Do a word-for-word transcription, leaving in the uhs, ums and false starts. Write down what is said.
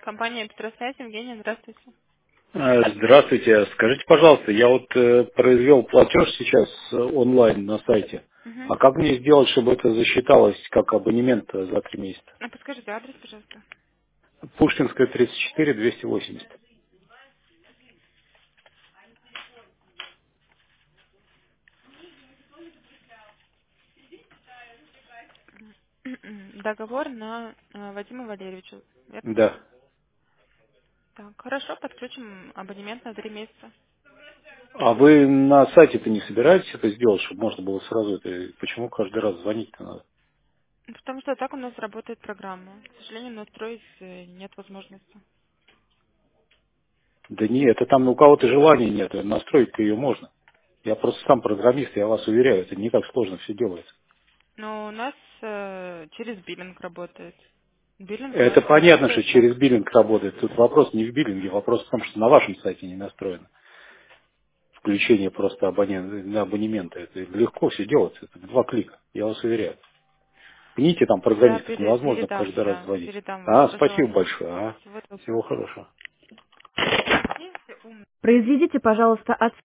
Компания «Петросвязь», Евгения, здравствуйте. А, Здравствуйте. Скажите, пожалуйста, я вот э, произвел платеж сейчас э, онлайн на сайте. Угу. А как мне сделать, чтобы это засчиталось как абонемент э, за три месяца? А подскажите адрес, пожалуйста. Пушкинская, тридцать четыре, двести восемьдесят. Договор на э, Вадима Валерьевича, верно? Да. Так, хорошо, подключим абонемент на три месяца. А вы на сайте-то не собираетесь это сделать, чтобы можно было сразу это... Почему каждый раз звонить-то надо? Потому что так у нас работает программа. К сожалению, настроить э, нет возможности. Да нет, это там у кого-то желания нет, настроить-то ее можно. Я просто сам программист, я вас уверяю, это не так сложно все делается. Но у нас э, через биллинг работает. Биллинг у нас Это не понятно, что работает через так. биллинг работает. Тут вопрос не в биллинге, вопрос в том, что на вашем сайте не настроено. Включение просто абонент, на абонемента. Это легко все делается. Это два клика, я вас уверяю. Пните там Я программистов, пере- невозможно передам, каждый раз я звонить. передам вам, А, спасибо пожалуйста. большое. А, Всего доброго. всего хорошего. Есть ум- Произведите, пожалуйста, от